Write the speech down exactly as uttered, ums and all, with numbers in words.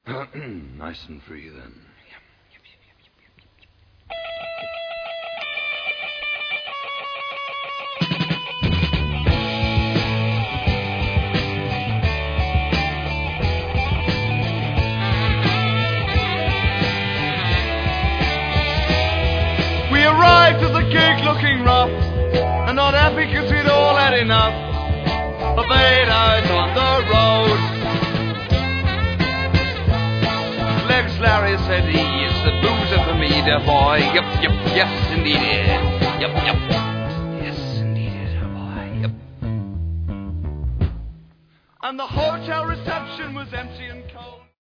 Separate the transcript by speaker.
Speaker 1: Nice and free, then.
Speaker 2: We arrived at the gig looking rough, and not happy because we'd all had enough of eight hours on the road. Legs Larry said he is the boozer for me, dear boy. Yep, yep, yes indeed it. Yep, yep, yes indeed it, dear boy. Yep. And the hotel reception was empty and